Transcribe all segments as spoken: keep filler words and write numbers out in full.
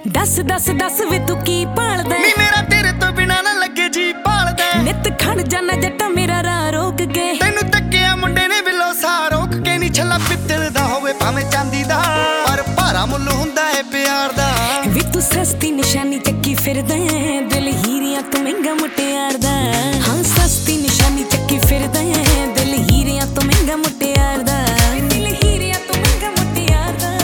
दस दस दस वे तू की भालदा नी मेरा तेरे तो बिना ना लगे जी भालदा नित खड़ जाना जट्टा मेरा राह रोक के तैनू तक्किया मुंडे ने बिलो सा रोक के नी छला पित्तल दा होवे भाਵੇਂ चांदी दा पर भारा मुੱਲ ਹੁੰਦਾ है प्यार दा वे तू सस्ती निशानी चक्की फिरदा दिल हीरियां तो महंगा मुटियार दा हाँ सस्ती निशानी चक्की फिरदा दिल हीरियां तो महंगा मुटियार दा दिल हीरियां तो महंगा मुटियार दा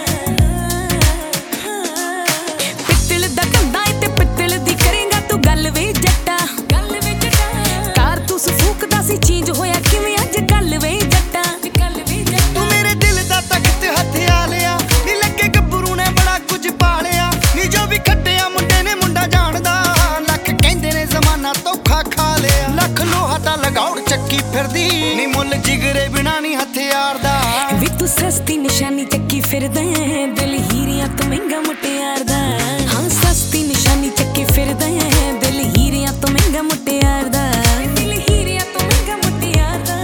पित्तल दा कंधा ते पित्तल दी करेगा तू गल वे जट्टा गल वे जट्टा कार तू फूकदा सी चेंज होया किवें अज गल वे जट्टा गल वे जट्टा तू मेरे दिल दा तख्त हथिया लिया नी लगे गब्बरू ने बड़ा कुछ पालिया नी जो भी खट्टिया मुंडे ने मुंडा जानदा लख कहंदे ने जमाना धोखा खा लिया लख लोहा दा लगाउड़ चक्की फिरदी नी मुੱਲ जिगरे बिना नी हथियार दा वे तू सस्ती निशानी चक्की फिरदा दिल हीरियां तो महंगा मुटियार दा हाँ सस्ती निशानी चक्की फिरदा दिल हीरियां तो महंगा मुटियार दा दिल हीरियां तो महंगा मुटियार दा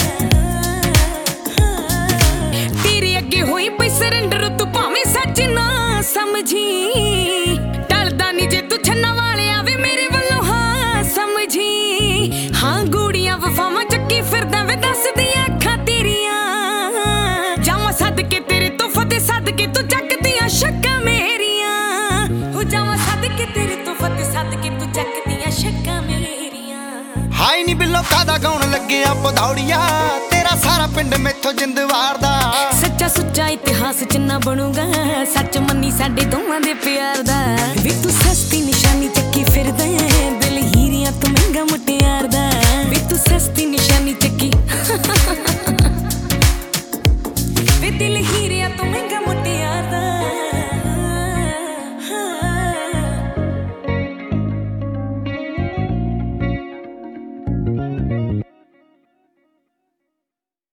तेरे अगे होई पई सरेंडर तू भावें सच ना समझी टलदा नी जे तू छन्ना वाले आवे मेरे वल्लों हाँ समझी हाँ गूड़ियां वफावां चक्की फिरदा वे दस दियां अखां तेरियां जावां सद के तेरे तो फते सद के तू जगदियां शक्कां मेरियां हो जावां सद के तेरे तो फते सद के तू जगदियां शक्कां मेरियां हाई नी बिल्लो कादा गाउण लगे आ पधौड़िया तेरा सारा पिंड मैथों जिंद वारदा सच्चा सुच्चा इतिहास च ना बनूगा सच मन्नी साडे दोवां दे प्यार दा वे तू सस्ती निशानी